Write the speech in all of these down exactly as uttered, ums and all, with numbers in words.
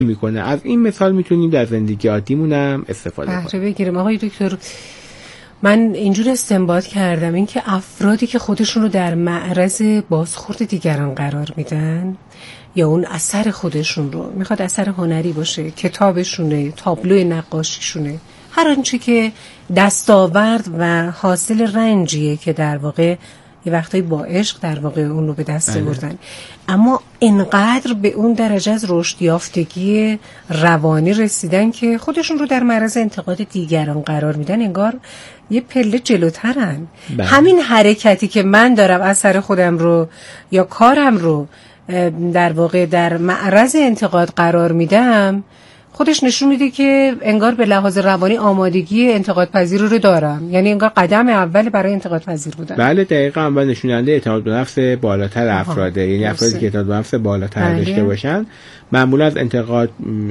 میکنه. از این مثال میتونیم در زندگی عادیمون هم استفاده کنیم. بهره بگیریم. آقای دکتر، من اینجور استنباط کردم این که افرادی که خودشون رو در معرض بازخورد دیگران قرار میدن یا اون اثر خودشون رو، میخواد اثر هنری باشه، کتابشونه، تابلو نقاشیشونه، هر آنچه که دستاورد و حاصل رنجیه که در واقع یه وقتایی با عشق در واقع اون رو به دست آوردن، اما اینقدر به اون درجه از رشد یافتگی روانی رسیدن که خودشون رو در معرض انتقاد دیگران قرار میدن، انگار یه پله جلوترن. بله. همین حرکتی که من دارم اثر خودم رو یا کارم رو در واقع در معرض انتقاد قرار میدم، خودش نشون میده که انگار به لحاظ روانی آمادگی انتقاد پذیر رو دارم، یعنی انگار قدم اول برای انتقاد پذیر بودن. بله دقیقاً، و نشون دهنده اعتماد به نفس بالاتر افراده. یعنی افرادی که اعتماد به نفس بالاتر داشته باشن معمولا از انتقاد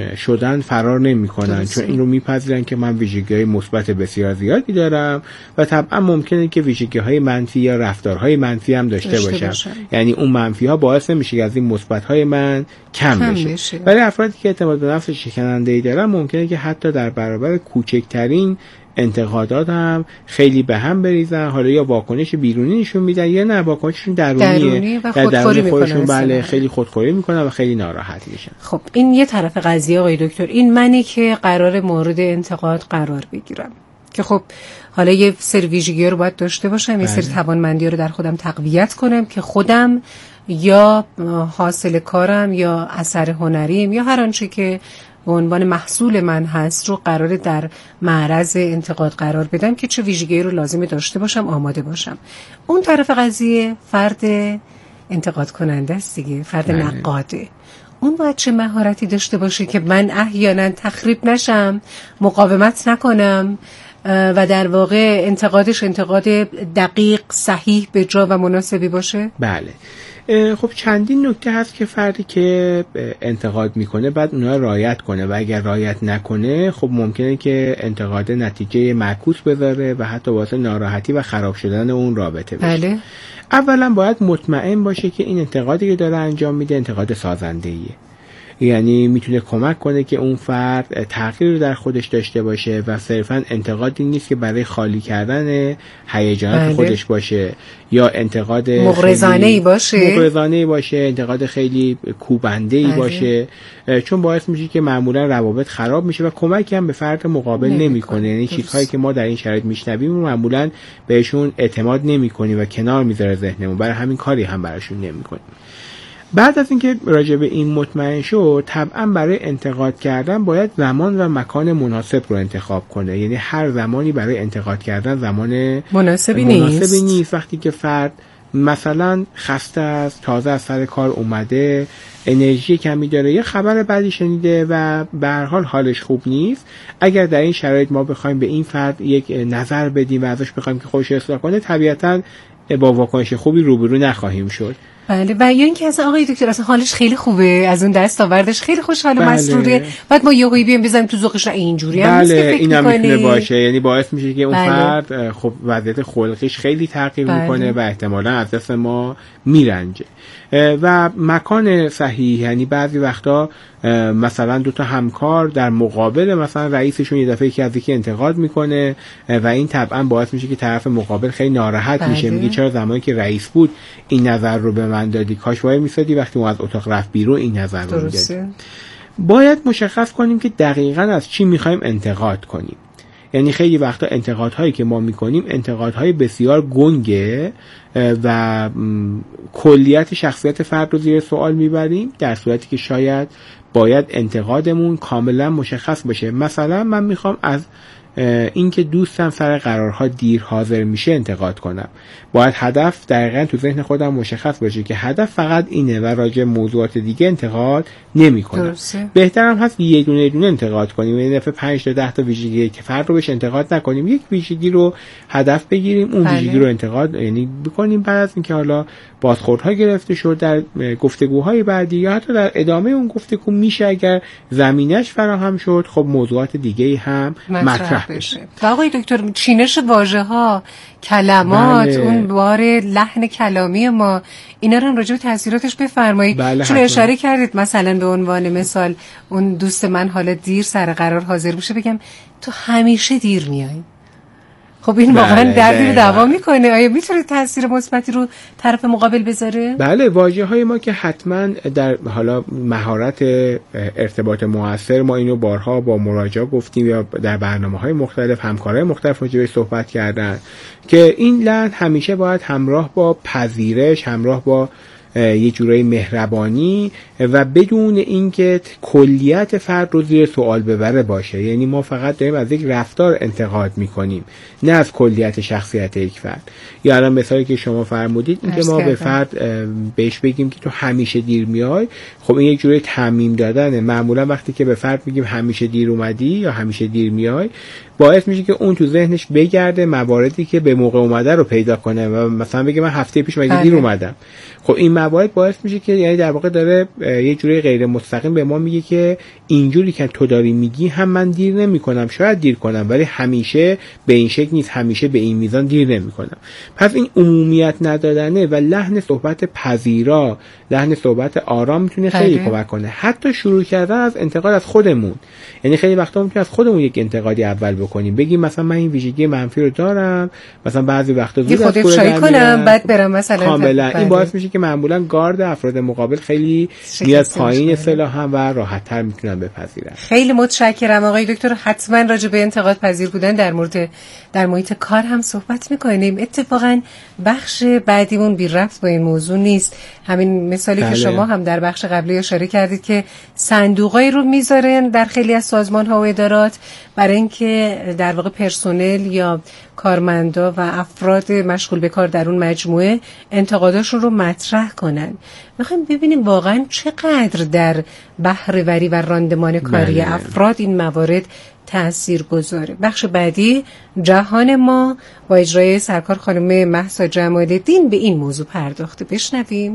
شدن فرار نمی‌کنن، چون این رو میپذیرن که من ویژگی‌های مثبت بسیار زیادی دارم و طبعا ممکنه که ویژگی‌های منفی یا رفتارهای منفی هم داشته, داشته باشم. باشم یعنی اون منفی‌ها باعث میشه که از این مثبت‌های من کم, کم بشه. بشه ولی افرادی که اعتماد به نفس شکننده‌ای دارن ممکنه که حتی در برابر کوچکترین انتقادات هم خیلی به هم بریزن، حالا یا واکنش بیرونی نشون میدن یا نه واکنششون درونیه، درونی و خودخوری میکنن، بله خیلی خودخوری میکنن و خیلی ناراحت میشن. خب این یه طرف قضیه آقای دکتر، این منی که قرار مورد انتقاد قرار بگیرم که خب حالا یه سری ویژگی‌ها رو باید داشته باشم، یه سری توانمندی‌ها رو در خودم تقویت کنم که خودم یا حاصل کارم یا اثر هنریم یا هر آنچه که به عنوان محصول من هست رو قراره در معرض انتقاد قرار بدم که چه ویژگی رو لازمه داشته باشم، آماده باشم. اون طرف قضیه فرد انتقاد کننده است دیگه، فرد نقاده. اون باید چه مهارتی داشته باشه که من احیانا تخریب نشم، مقاومت نکنم و در واقع انتقادش انتقاد دقیق، صحیح، به جا و مناسبی باشه؟ بله. خب چندین نکته هست که فردی که انتقاد میکنه بعد اونها رعایت کنه و اگر رعایت نکنه خب ممکنه که انتقاد نتیجه معکوس بذاره و حتی واسه ناراحتی و خراب شدن اون رابطه بشه. بله. اولا باید مطمئن باشه که این انتقادی که داره انجام میده انتقاد سازنده‌ایه، یعنی میتونه کمک کنه که اون فرد تغییر در خودش داشته باشه و صرفا انتقادی نیست که برای خالی کردن هیجانات بله. خودش باشه یا انتقاد مغرضانه‌ای باشه مغرضانه‌ای باشه انتقاد خیلی کوبنده‌ای بله. باشه، چون باعث میشه که معمولا روابط خراب میشه و کمکی هم به فرد مقابل نمیکنه. یعنی چیزهایی که ما در این شرایط میشنویم معمولا بهشون اعتماد نمیکنیم و کنار میذاره ذهنمون، برای همین کاری هم براشون نمیکنیم. بعد از اینکه راجع به این مطمئن شد، طبعا برای انتقاد کردن باید زمان و مکان مناسب رو انتخاب کنه. یعنی هر زمانی برای انتقاد کردن زمان مناسبی, مناسبی نیست. نیست. وقتی که فرد مثلا خسته است، تازه از سر کار اومده، انرژی کمی داره، یه خبر بدی شنیده و به هر حال حالش خوب نیست، اگر در این شرایط ما بخوایم به این فرد یک نظر بدیم و ازش بخوایم که خودش اصلاح کنه، طبیعتاً با واکنش خوبی روبرو نخواهیم شد. بله. و یا اینکه اصلا آقای دکتر اصلا حالش خیلی خوبه، از اون دست آوردش خیلی خوشحال و بله. مسروره، بعد ما یهویی بیام بزنیم تو ذوقش، اینجوری هم نیست که فکر اینم میتونه باشه. یعنی باعث میشه که اون بله. فرد خب وضعیت خلقیش خیلی تغییر بله. میکنه و احتمالاً از دست ما میرنجه. و مکان صحیح، یعنی بعضی وقتا مثلا دو تا همکار در مقابل مثلا رئیسشون یه دفعه یکی از یکی انتقاد میکنه و این طبعا باعث میشه که طرف مقابل خیلی ناراحت بله. میشه، میگه چرا زمانی که رئیس بود این نظر رو به من دادی، کاش وای میسادی وقتی اون از اتاق رفت بیرون این نظر رو میدادی. باید مشخص کنیم که دقیقاً از چی میخوایم انتقاد کنیم. یعنی خیلی وقتا انتقادهایی که ما میکنیم انتقادهای بسیار گنگه و کلیت شخصیت فرد رو زیر سوال میبریم، در صورتی که شاید باید انتقادمون کاملا مشخص باشه. مثلا من میخوام از اینکه دوستم سر قرارها دیر حاضر میشه انتقاد کنم، باید هدف دقیقاً تو ذهن خودم مشخص باشه که هدف فقط اینه و راجع موضوعات دیگه انتقاد نمی کنم. بهترم هست یه دونه یه دونه انتقاد کنیم، یعنی دفعه پنج تا ده تا ویژگی که فرد رو بهش انتقاد نکنیم، یک ویژگی رو هدف بگیریم، اون ویژگی رو انتقاد یعنی بکنیم. بعد از اینکه حالا بازخوردها گرفته شد در گفتگوهای بعدی یا حتی در ادامه اون گفتگو میشه اگر زمینش فراهم شد، خب موضوعات دیگه هم مطرح مطرح بشه. و آقای دکتر چینش واژه‌ها، کلمات، بله. اون بار لحن کلامی ما، اینا رو راجع به تاثیراتش بفرمایید. بله چون اشاره کردید مثلا به عنوان مثال اون دوست من حالا دیر سر قرار حاضر بشه بگم تو همیشه دیر میای. خب این واقعا بله دردی رو دوا میکنه. آیا میتونه تاثیر مثبتی رو طرف مقابل بذاره؟ بله، واژه‌های ما که حتما در حالا مهارت ارتباط مؤثر ما اینو بارها با مراجعه گفتیم یا در برنامه‌های مختلف همکارای مختلف راجع بهش صحبت کردن که این لحن همیشه باید همراه با پذیرش، همراه با یه جورای مهربانی و بدون اینکه کلیت فرد رو زیر سوال ببره باشه. یعنی ما فقط داریم از یک رفتار انتقاد میکنیم، نه از کلیت شخصیت یک فرد. یا الان مثالی که شما فرمودید اینکه ما به فرد بهش بگیم که تو همیشه دیر میای، خب این یک جورای تعمیم دادنه. معمولا وقتی که به فرد میگیم همیشه دیر اومدی یا همیشه دیر میای، باعث میشه که اون تو ذهنش بگرده مواردی که به موقع اومده رو پیدا کنه و مثلا بگه من هفته پیش مگه دیر اومدم. خب این موارد باعث میشه که یعنی در واقع داره یه جوری غیر مستقیم به ما میگه که اینجوری که تو داری میگی هم من دیر نمیکنم، شاید دیر کنم ولی همیشه به این شکل نیست، همیشه به این میزان دیر نمیکنم. پس این عمومیت ندادنه و لحن صحبت پذیرا، لحن صحبت آرام میتونه خیلی کمک کنه. حتی شروع کردن از انتقاد از خودمون، یعنی خیلی وقتا میتونه از خودمون یک انتقادی اول بکنیم، بگیم مثلا من این ویژگی منفی رو دارم، مثلا بعضی وقتا زود از خودم کنم بعد برم مثلا کاملا. این باعث میشه که معمولا گارد افراد مقابل خیلی میاد پایین اصطلاحاً و راحت‌تر میتونن بپذیرن. خیلی متشکرم آقای دکتر. حتما راجع به انتقاد پذیر بودن در مورد در محیط کار هم صحبت میکنیم. اتفاقا بخش بعدیمون بی ربط با این موضوع نیست. همین مثالی بله. که شما هم در بخش قبلی اشاره کردید که صندوقایی رو میذارن در خیلی از سازمان‌ها و ادارات برای اینکه در واقع پرسنل یا کارمندا و افراد مشغول به کار در اون مجموعه انتقاداشون رو مطرح کنن. میخوایم ببینیم واقعا چقدر در بهره‌وری و راندمان کاری بله. افراد این موارد تأثیر گذاره. بخش بعدی جهان ما با اجرای سرکار خانم مهسا جمال‌الدین به این موضوع پرداخته. بشنویم.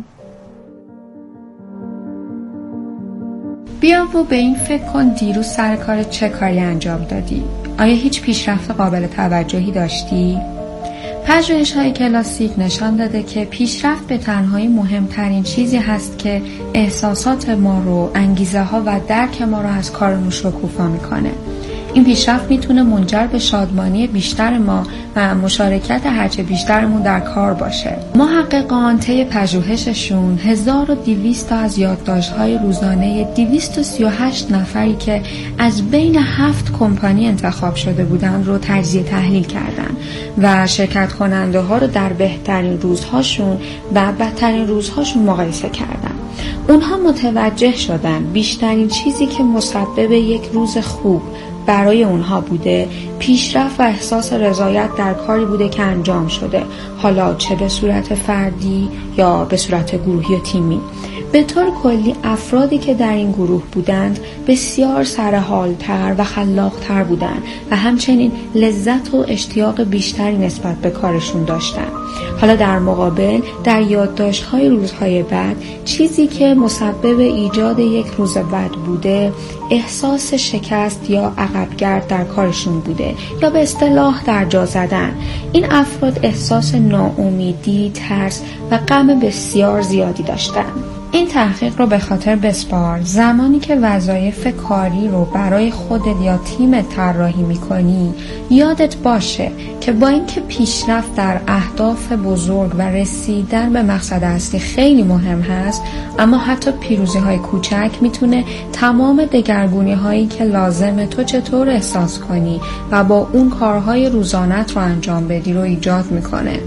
بیا و به این فکر کن دیروز سر کار چه کاری انجام دادی؟ آیا هیچ پیشرفت قابل توجهی داشتی؟ پژوهش‌های کلاسیک نشان داده که پیشرفت به تنهایی مهمترین چیزی هست که احساسات ما رو، انگیزه ها و درک ما رو از کارمون شکوفا میکنه. این پیشرفت میتونه منجر به شادمانی بیشتر ما و مشارکت هرچه بیشترمون در کار باشه. محققان طی پژوهششون هزار و دویست تا از یادداشت‌های روزانه دویست و سی و هشت نفری که از بین هفت کمپانی انتخاب شده بودن رو تجزیه تحلیل کردن و شرکت کننده ها رو در بهترین روزهاشون و بدترین روزهاشون مقایسه کردن. اونها متوجه شدن بیشترین چیزی که مسبب یک روز خوب برای اونها بوده پیشرفت و احساس رضایت در کاری بوده که انجام شده، حالا چه به صورت فردی یا به صورت گروهی یا تیمی. به طور کلی افرادی که در این گروه بودند بسیار سرحالتر و خلاقتر بودند و همچنین لذت و اشتیاق بیشتری نسبت به کارشون داشتند. حالا در مقابل در یادداشت‌های روزهای بعد چیزی که مسبب ایجاد یک روز بد بوده احساس شکست یا عقبگرد در کارشون بوده یا به اصطلاح در جا زدن. این افراد احساس ناامیدی، ترس و غم بسیار زیادی داشتند. این تحقیق رو به خاطر بسپار. زمانی که وظایف کاری رو برای خودت یا تیمت طراحی می‌کنی یادت باشه که با اینکه پیشرفت در اهداف بزرگ و رسیدن به مقصد اصلی خیلی مهم هست، اما حتی پیروزی‌های کوچک میتونه تمام دگرگونی‌هایی که لازمه تو چطور احساس کنی و با اون کارهای روزانت رو انجام بدی رو ایجاد میکنه.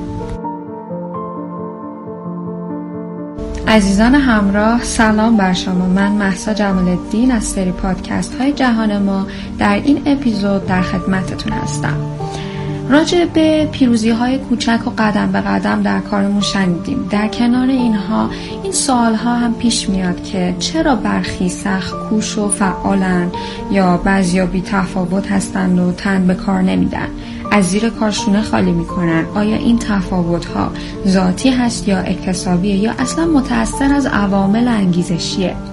عزیزان همراه، سلام بر شما. من مهسا جمال‌الدین از سری پادکست های جهان ما در این اپیزود در خدمتتون هستم. راجع به پیروزی های کوچک و قدم به قدم در کارمون شنیدیم. در کنار اینها این سوال ها هم پیش میاد که چرا برخی سخت کوش و فعالن یا بعضیا بی تفاوت هستند و تن به کار نمیدن، از زیر کارشونه خالی میکنن. آیا این تفاوت ها ذاتی هست یا اکتسابیه یا اصلا متأثر از عوامل انگیزشیه؟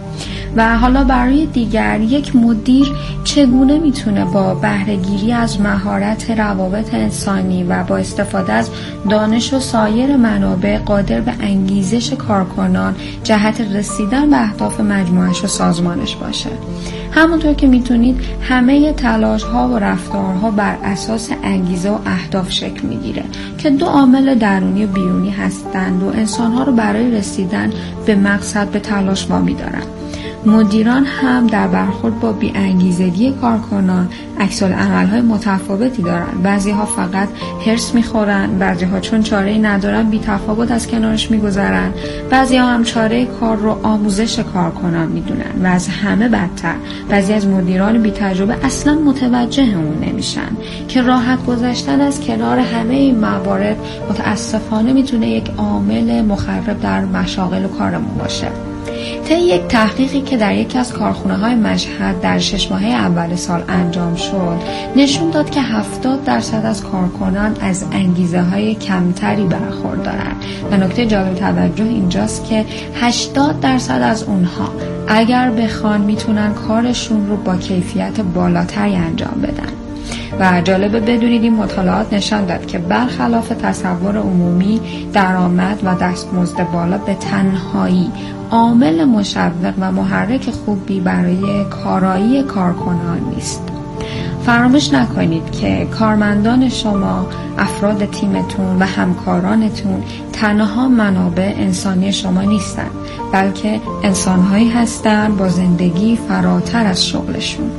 و حالا برای دیگر یک مدیر چگونه میتونه با بهره‌گیری از مهارت روابط انسانی و با استفاده از دانش و سایر منابع قادر به انگیزش کارکنان جهت رسیدن به اهداف مجموعه‌اش و سازمانش باشه. همونطور که میتونید همه تلاش ها و رفتارها بر اساس انگیزه و اهداف شکل میگیره که دو عامل درونی و بیرونی هستند و انسانها رو برای رسیدن به مقصد به تلاش وامی دارن. مدیران هم در برخورد با بی‌انگیزگی کارکنان عکس‌العمل‌های متفاوتی دارن. بعضی‌ها فقط هرس می‌خورن، بعضی‌ها چون چاره‌ای ندارن بی‌تفاوت از کنارش می‌گذرن، بعضی‌ها هم چاره کار رو آموزش کارکنان می‌دونن و از همه بدتر بعضی از مدیران بی‌تجربه اصلاً متوجه اون نمیشن که راحت گذشتن از کنار همه این موارد متأسفانه میتونه یک عامل مخرب در مشاغل و کارمون باشه. طی یک تحقیقی که در یکی از کارخانه‌های مشهد در شش ماهه اول سال انجام شد نشون داد که هفتاد درصد از کارکنان از انگیزه‌های کمتری برخوردارن و نکته جالب توجه اینجاست که هشتاد درصد از اونها اگر بخوان میتونن کارشون رو با کیفیت بالاتری انجام بدن. و جالبه بدونید این مطالعات نشان داد که برخلاف تصور عمومی درآمد و دستمزد بالا به تنهایی عامل مشوق و محرک خوبی برای کارایی کارکنان نیست. فراموش نکنید که کارمندان شما، افراد تیمتون و همکارانتون تنها منابع انسانی شما نیستند، بلکه انسان‌هایی هستند با زندگی فراتر از شغلشون.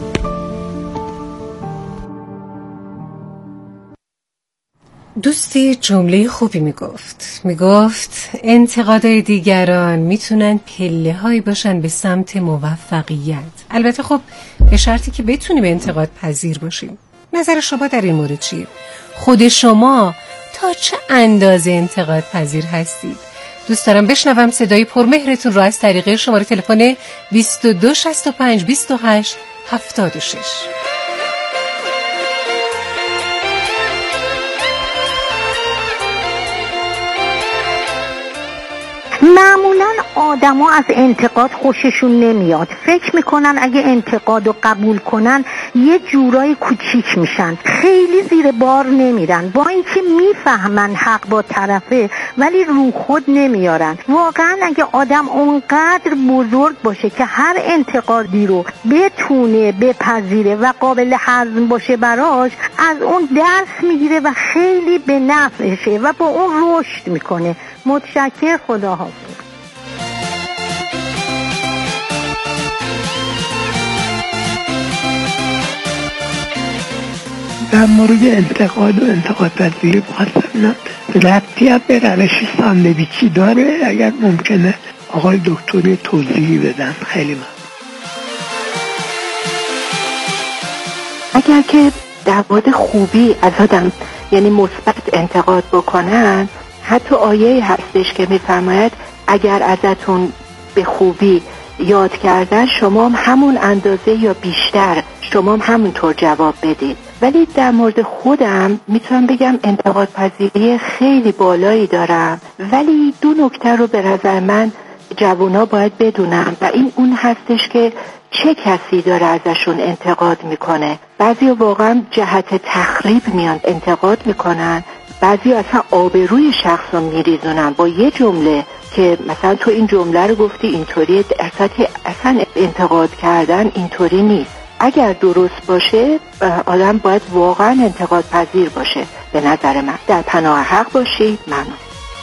دوستی جمله خوبی میگفت میگفت انتقادهای دیگران میتونن پله هایی باشن به سمت موفقیت، البته خب به شرطی که بتونی به انتقاد پذیر باشیم. نظر شما در این مورد چیه؟ خود شما تا چه اندازه انتقاد پذیر هستید؟ دوست دارم بشنوم صدای پرمهرتون رو از طریق شماره تلفن بیست و دو شصت و پنج بیست و هشت هفتاد و شش. معمولا آدما از انتقاد خوششون نمیاد، فکر میکنن اگه انتقاد رو قبول کنن یه جورای کوچیک میشن، خیلی زیر بار نمیرن، با اینکه میفهمن حق با طرفه ولی رو خود نمیارن. واقعا اگه آدم اونقدر بزرگ باشه که هر انتقادی رو بتونه بپذیره و قابل هضم باشه براش، از اون درس میگیره و خیلی به نفعشه و با اون رشد میکنه. متشکر، خداحافظ. در مورد انتقاد و انتقاد پذیری بخواستم ربطی هم به روش ساندویچی داره؟ اگر ممکنه آقای دکتری توضیحی بدن خیلی ممنون. اگر که در مورد خوبی از آدم یعنی مثبت انتقاد بکنن، حتی آیه هستش که میفرماید اگر ازتون به خوبی یاد کردن شما همون اندازه یا بیشتر شما همونطور جواب بدید. ولی در مورد خودم میتونم بگم انتقاد پذیری خیلی بالایی دارم، ولی دو نکته رو به نظر من جوونا باید بدونم و این اون هستش که چه کسی داره ازشون انتقاد میکنه. بعضی واقعا جهت تخریب میان انتقاد میکنن، بعضی اصلا آبروی شخص رو میریزونن با یه جمله که مثلا تو این جمله رو گفتی اینطوری، در سطح اصلا انتقاد کردن اینطوری نیست. اگر درست باشه آدم باید واقعا انتقاد پذیر باشه. به نظر من در پناه حق باشی. ممنون.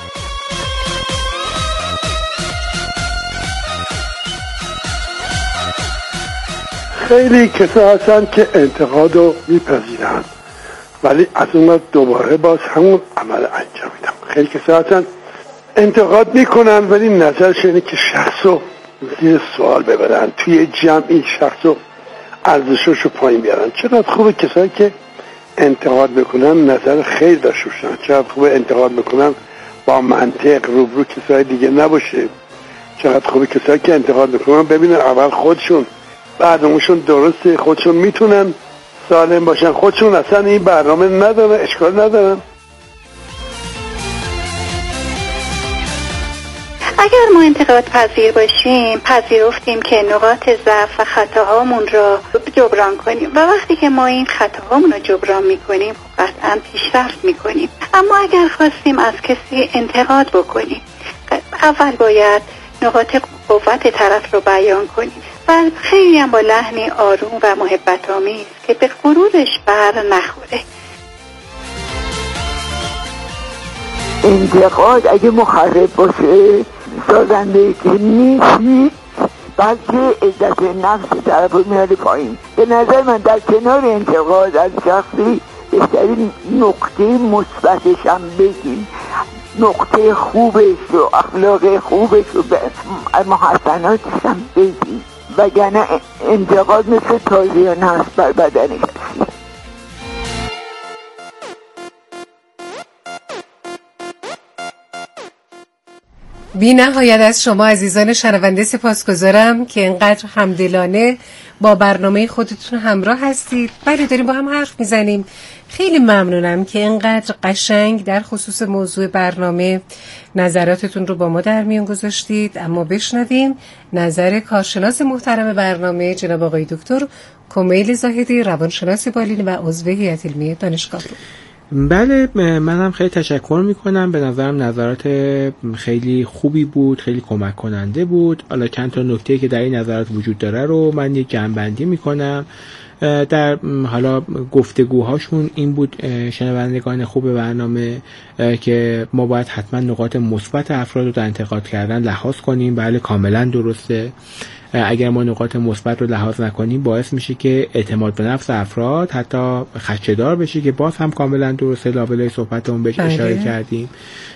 خیلی کسا هستن که انتقاد رو میپذیرن ولی از اون دوباره باز همون عمل انجام میدن. خیلی کسا هستن انتقاد میکنن ولی نظرش اینه که شخص رو زیر سوال ببرن، توی جمع این شخص رو ارزشش رو پایین بیارن. چقدر خوبه کسایی که انتقاد میکنن نظر خیر داشته باشن، چقدر خوبه انتقاد میکنن با منطق روبرو کسای دیگه نباشه. چقدر خوبه کسایی که انتقاد میکنن ببینن اول خودشون برنامه‌شون درسته، خودشون میتونن سالم باشن، خودشون اصلا این برنامه ندارن، اشکال ندارن. اگر ما انتقاد پذیر باشیم، پذیرفتیم که نقاط ضعف و خطاهامون را جبران کنیم و وقتی که ما این خطاهامون رو جبران میکنیم قطعا پیشرفت میکنیم. اما اگر خواستیم از کسی انتقاد بکنیم، اول باید نقاط قوت طرف رو بیان کنیم و خیلی هم با لحنی آروم و محبت آمیز که به غرورش بر نخوره. انتقاد اگه مخرب باشه سازنده که نیست، بلکه عزت نفس طرف رو میاره پایین. به نظر من در کنار انتقاد از شخصی بهترین نقطه مثبتش هم بگیم، نقطه خوبش و اخلاق خوبش و محسناتش هم بگیم، وگرنه انتقاد مثل تازیانه هست بر بدن کسی. بی نهایت از شما عزیزان شنونده سپاسگزارم که اینقدر همدلانه با برنامه خودتون همراه هستید. بله داریم با هم حرف میزنیم. خیلی ممنونم که اینقدر قشنگ در خصوص موضوع برنامه نظراتتون رو با ما در میون گذاشتید. اما بشنویم نظر کارشناس محترم برنامه جناب آقای دکتر کمیل زاهدی، روانشناس بالین و عضو هیئت علمی دانشگاه رو. بله منم خیلی تشکر میکنم. به نظرم نظرات خیلی خوبی بود، خیلی کمک کننده بود. حالا چند تا نکته که در این نظرات وجود داره رو من یک جمع‌بندی میکنم. در حالا گفتگوهاشون این بود شنوندگان خوب برنامه که ما باید حتما نقاط مثبت افراد رو در انتقاد کردن لحاظ کنیم. بله کاملا درسته. اگر ما نقاط مثبت رو لحاظ نکنیم باعث میشه که اعتماد به نفس افراد حتی خدشه‌دار بشه که باز هم کاملا درسته، لابلای صحبتمون بهش اشاره کردیم.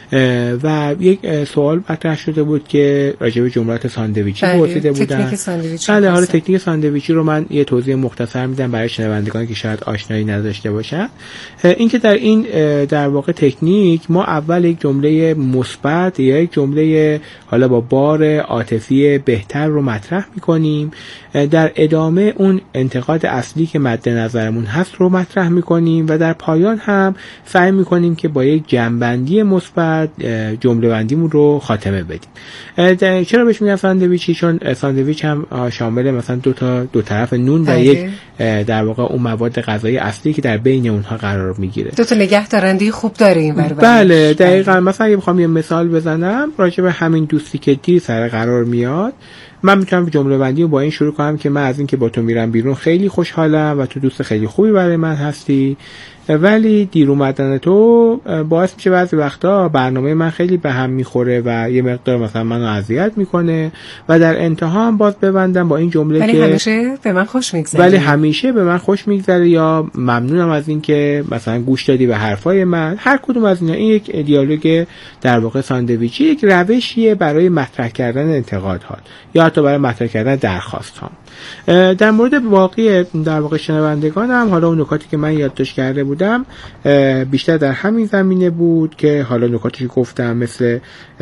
و یک سوال مطرح شده بود که راجع به جملات ساندویچی پرسیده بودن. بله حالا تکنیک ساندویچی رو من یه توضیح مختصر میدم برای شنوندگان که شاید آشنایی نداشته باشن. اینکه در این در واقع تکنیک ما اول یک جمله مثبت یا یک جمله حالا با بار عاطفی بهتر رو مطرح میکنیم، در ادامه اون انتقاد اصلی که مد نظرمون هست رو مطرح میکنیم و در پایان هم سعی میکنیم که با یک جمع‌بندی مثبت جمله بندیمون رو خاتمه بدیم. چرا بهش میگن ساندویچی؟ چون ساندویچ هم شامل مثلا دو تا دو طرف نون و یک در واقع اون مواد غذایی اصلی که در بین اونها قرار میگیره. دو تا نگهدارنده خوب داره این ور. بله دقیقاً. مثلا اگه بخوام یه مثال بزنم راجع به همین دوستی که دیر سر قرار میاد، من میتونم جمله بندی رو با این شروع کنم که من از این که با تو میرم بیرون خیلی خوشحالم و تو دوست خیلی خوبی برای من هستی، ولی دیر اومدن تو باعث میشه بعضی وقتا برنامه من خیلی به هم میخوره و یه مقدار مثلا منو اذیت میکنه و در انتها هم باز ببندم با این جمله ولی که همیشه به من خوش میگذره. ولی همیشه به من خوش میگذره یا ممنونم از این که مثلا گوش دادی به حرفای من. هر کدوم از اینا این یک دیالوگ در واقع ساندویچی، یک روشیه برای مطرح کردن انتقادات یا حتی برای مطرح کردن درخواست ها. در مورد باقی در واقع شنوندگانم حالا اون نکاتی که من یادداشت کرده بودم بیشتر در همین زمینه بود که حالا نکاتی که گفتم مثل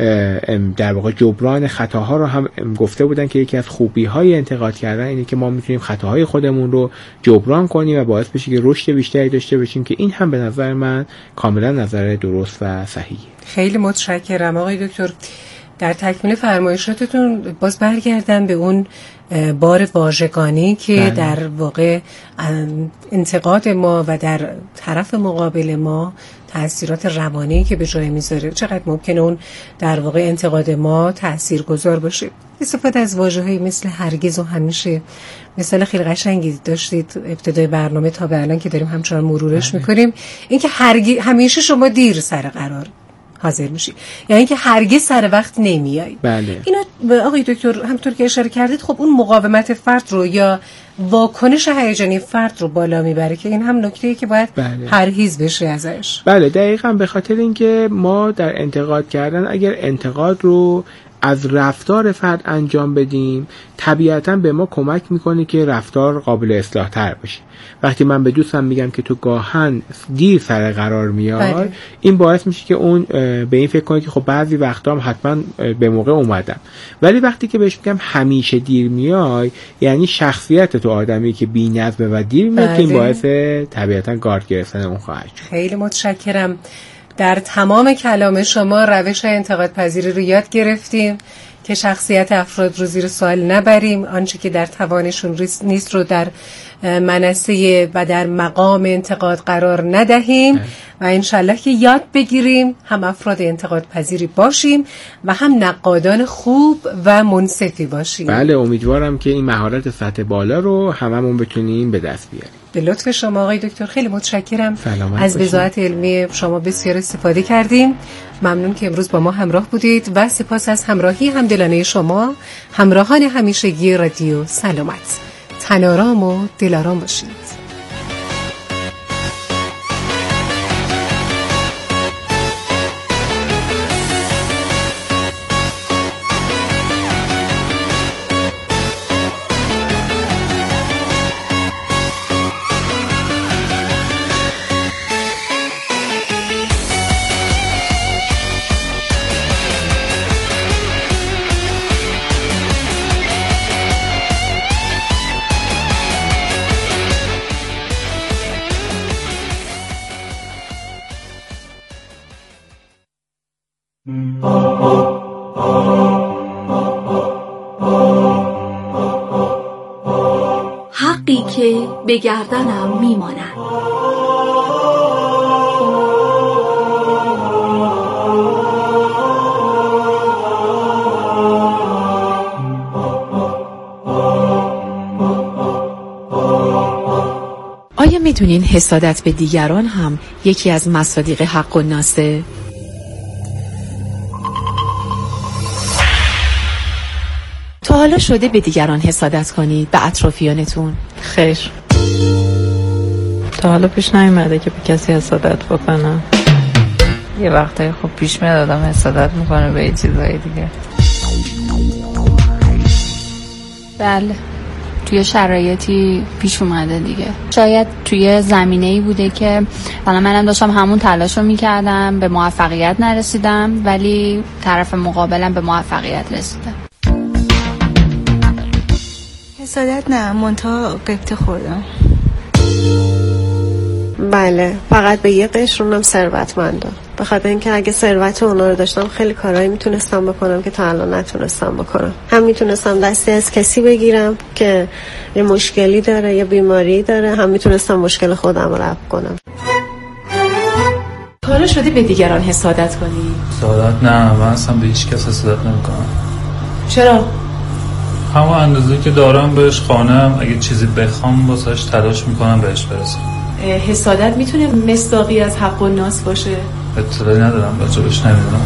در واقع جبران خطاها رو هم گفته بودن که یکی از خوبی‌های انتقاد کردن اینه که ما میتونیم خطاهای خودمون رو جبران کنیم و باعث بشه که رشد بیشتری داشته باشیم که این هم به نظر من کاملا نظر درست و صحیحه. خیلی متشکرم آقای دکتر. در تکمیل فرمایشاتتون باز برگردم به اون بار واژگانی که بله. در واقع انتقاد ما و در طرف مقابل ما تأثیرات روانی که به جای میذاره، چقدر ممکنه اون در واقع انتقاد ما تأثیرگذار باشه. استفاده از واژه‌هایی مثل هرگز و همیشه، مثلا خیلی قشنگی داشتید ابتدای برنامه تا به الان که داریم همچنان مرورش بله. میکنیم، اینکه هرگز همیشه شما دیر سر قرار حاضر میشی، یعنی اینکه هرگز سر وقت نمیای. بله. اینا آقای دکتر همونطور که اشاره کردید خب اون مقاومت فرد رو یا واکنش هیجانی فرد رو بالا میبره که این هم نکته‌ای که باید بله. پرهیز بشه ازش. بله دقیقاً. به خاطر اینکه ما در انتقاد کردن اگر انتقاد رو از رفتار فرد انجام بدیم طبیعتاً به ما کمک میکنه که رفتار قابل اصلاح تر بشه. وقتی من به دوستم میگم که تو گاهن دیر سر قرار میای بله. این باعث میشه که اون به این فکر کنه که خب بعضی وقتا هم حتما به موقع اومدم، ولی وقتی که بهش میگم همیشه دیر میای یعنی شخصیت تو آدمی که بی‌نظمه و دیر میاد بله. که این باعث طبیعتاً گارد گرفتن اون خواهد شد. خیلی متشکرم. در تمام کلام شما روش انتقاد پذیری رو یاد گرفتیم که شخصیت افراد رو زیر سوال نبریم، آنچه که در توانشون نیست رو در منصه و در مقام انتقاد قرار ندهیم و انشالله که یاد بگیریم هم افراد انتقاد پذیری باشیم و هم نقادان خوب و منصفی باشیم. بله، امیدوارم که این مهارت سطح بالا رو هممون بتونیم به دست بیاریم. به لطف شما آقای دکتر خیلی متشکرم. از بضاعت علمی شما بسیار استفاده کردیم. ممنون که امروز با ما همراه بودید و سپاس از همراهی همدلانه شما همراهان همیشگی رادیو سلامت. تن‌آرام و دل‌آرام باشید. حقی که به گردنم میماند. آیا میدونین حسادت به دیگران هم یکی از مصادیق حق الناسه؟ تا حالا شده به دیگران حسادت کنید، به اطرافیانتون؟ خیر، تا حالا پیش نیومده که به کسی حسادت بکنم. یه وقتایی خب پیش میاد آدم حسادت میکنه به یه چیزای دیگه. بله، توی شرایطی پیش اومده دیگه. شاید توی زمینه‌ای بوده که حالا منم داشتم همون تلاشو میکردم، به موفقیت نرسیدم ولی طرف مقابلم به موفقیت رسیده. حسادت نه، منتها قبطه خوردم. بله، فقط به یه قشر اونم ثروتمندان. به خاطر اینکه اگه ثروت اونا رو داشتم خیلی کارهایی میتونستم بکنم که تا الان نتونستم بکنم. هم میتونستم دستی از کسی بگیرم که یه مشکلی داره، یه بیماری داره، هم میتونستم مشکل خودم رو رفع کنم. حالا شده به دیگران حسادت کنی؟ حسادت نه، من اصلا به هیچ کس حسادت نمیکنم. چرا؟ همون اندازه که دارم بهش خانم، اگه چیزی بخوام واسش تلاش میکنم بهش برسم. حسادت میتونه مصداقی از حق الناس باشه؟ اطلاعی ندارم، راجبش نمیدونم.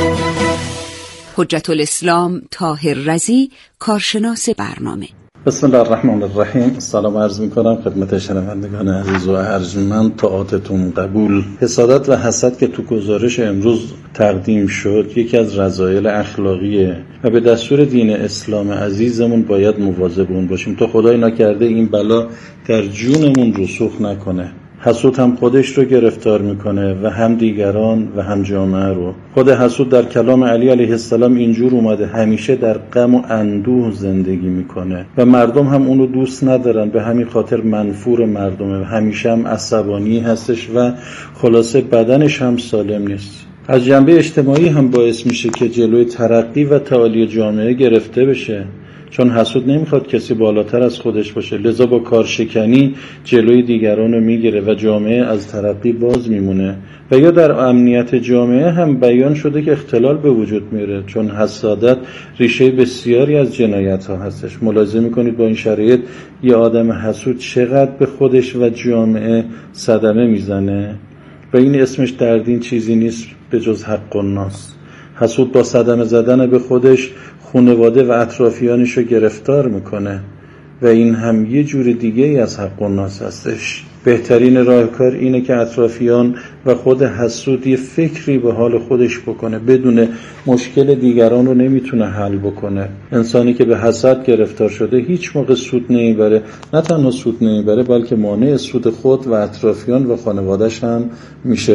حجت الاسلام طاهر رضی، کارشناس برنامه. بسم الله الرحمن الرحیم. سلام عرض میکنم خدمت شنوندگان عزیز و ارجمند، طاعتتون قبول. حسادت و حسد که تو گزارش امروز تقدیم شد یکی از رذایل اخلاقیه و به دستور دین اسلام عزیزمون باید مواظب باشیم تا خدای نکرده این بلا در جونمون رسوخ نکنه. حسود هم خودش رو گرفتار میکنه و هم دیگران و هم جامعه رو. خود حسود در کلام علی علیه السلام اینجور اومده همیشه در غم و اندوه زندگی میکنه و مردم هم اونو دوست ندارن، به همین خاطر منفور مردمه، همیشه هم عصبانی هستش و خلاصه بدنش هم سالم نیست. از جنبه اجتماعی هم باعث میشه که جلوی ترقی و تعالی جامعه گرفته بشه، چون حسود نمیخواد کسی بالاتر از خودش باشه، لذا با کارشکنی جلوی دیگران رو میگیره و جامعه از ترقی باز میمونه. و یا در امنیت جامعه هم بیان شده که اختلال به وجود میره، چون حسادت ریشه بسیاری از جنایت ها هستش. ملاحظه میکنید با این شرایط یه آدم حسود چقدر به خودش و جامعه صدمه میزنه و این اسمش در دین چیزی نیست به جز حق الناس. حسود با صدمه زدن به خودش خانواده و اطرافیانش رو گرفتار میکنه و این هم یه جور دیگه ای از حق الناس هستش. بهترین راهکار اینه که اطرافیان و خود حسود یه فکری به حال خودش بکنه، بدون مشکل دیگران رو نمیتونه حل بکنه. انسانی که به حسد گرفتار شده هیچ موقع سود نمیبره، نه تنها سود نمیبره بلکه مانع سود خود و اطرافیان و خانواده‌اش هم میشه.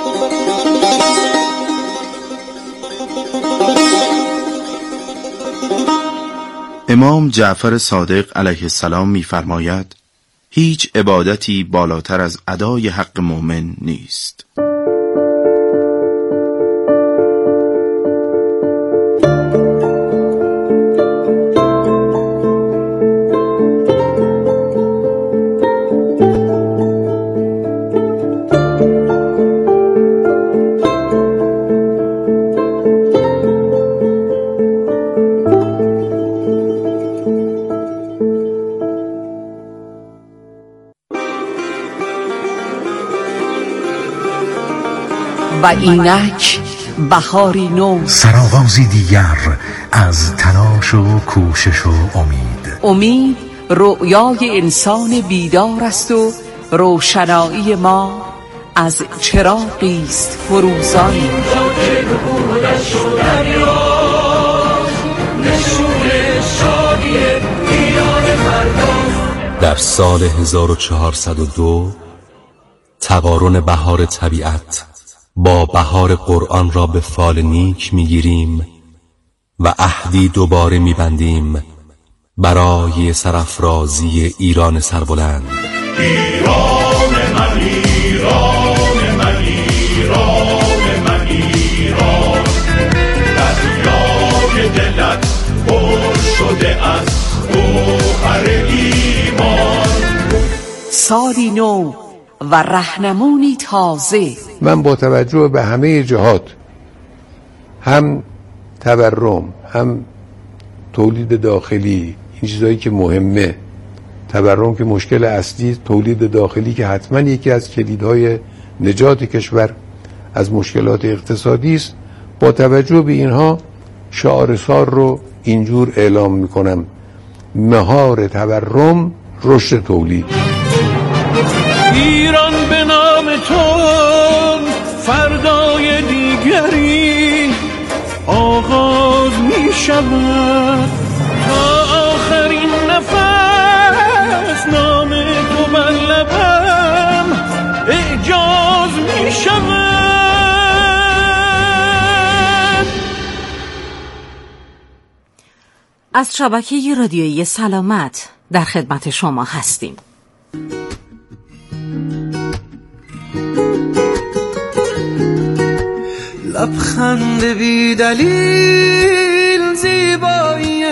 امام جعفر صادق علیه السلام می‌فرماید هیچ عبادتی بالاتر از ادای حق مؤمن نیست. و اینک بهاری نو، سرآغازی دیگر از تلاش و کوشش و امید. امید رؤیای انسان بیدار است و روشنایی ما از چراغی است فروزان. در سال هزار و چهارصد و دو تقارن بهار طبیعت با بهار قرآن را به فال نیک میگیریم و عهدی دوباره میبندیم برای سرافرازی ایران سربلند. ایران من، ایران من، ایران من، ایران، دریای دلت پر شده از گوهر ایمان. سالی نو و رهنمونی تازه. من با توجه به همه جهات، هم تورم، هم تولید داخلی، این چیزایی که مهمه، تورم که مشکل اصلی، تولید داخلی که حتما یکی از کلیدهای نجات کشور از مشکلات اقتصادی است، با توجه به اینها شعار سال رو اینجور اعلام میکنم: مهار تورم، رشد تولید. ایران به نام تو فردای دیگری آغاز می شود، تا آخرین نفس نام تو بر لبم اعجاز می شود. از شبکه رادیویی سلامت در خدمت شما هستیم. لبخند بی دلیل، زیبایی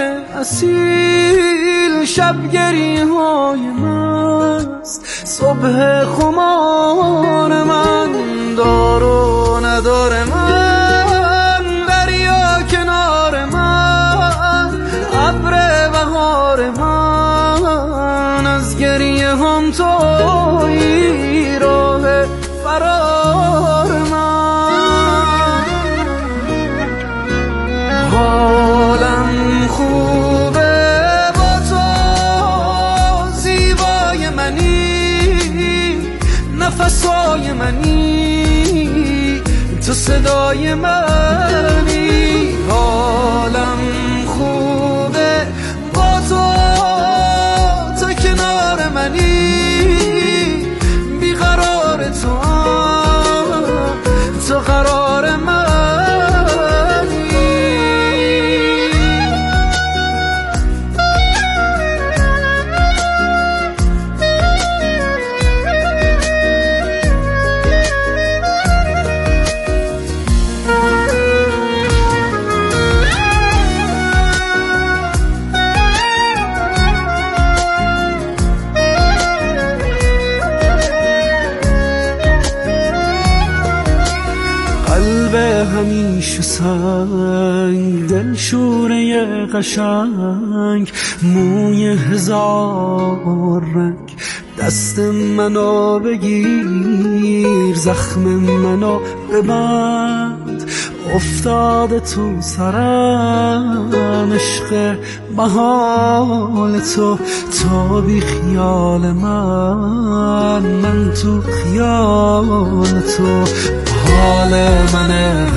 اصیل، شبگری های مست، صبح خمار من، دار و ندار من، دریا کنار من، ابر بهار من، از گریه هم تویی، راه فرار من. حالم خوبه با تو، زیبای منی، نفسای منی، تو صدای منی. حالم خوبه با تو، تو کنار منی، بیقرار تو، تو قرار من. همیشه سنگ، دل شوره قشنگ، موی هزار رنگ، دست منو بگیر، زخم منو ببند، افتاده تو سرم عشق محال تو، تو بی خیال من، من تو خیال تو. حال من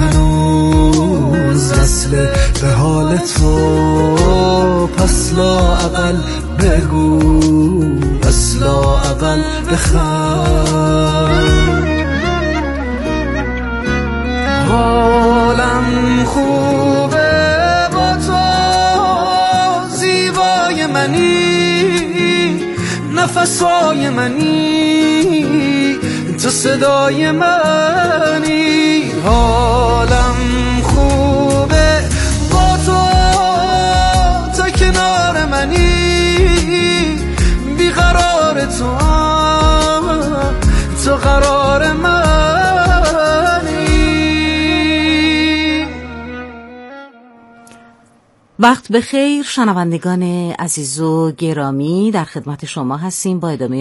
هنوز وصله به حال تو، پس لااقل بگو، پس لااقل بخند. حالم خوبه با تو، زیبای منی، نفسای منی، تو صدای منی. حالم خوبه با تو، تو کنار منی، بیقرار تو، تو قرار منی. وقت بخیر شنوندگان عزیز و گرامی، در خدمت شما هستیم با ادامه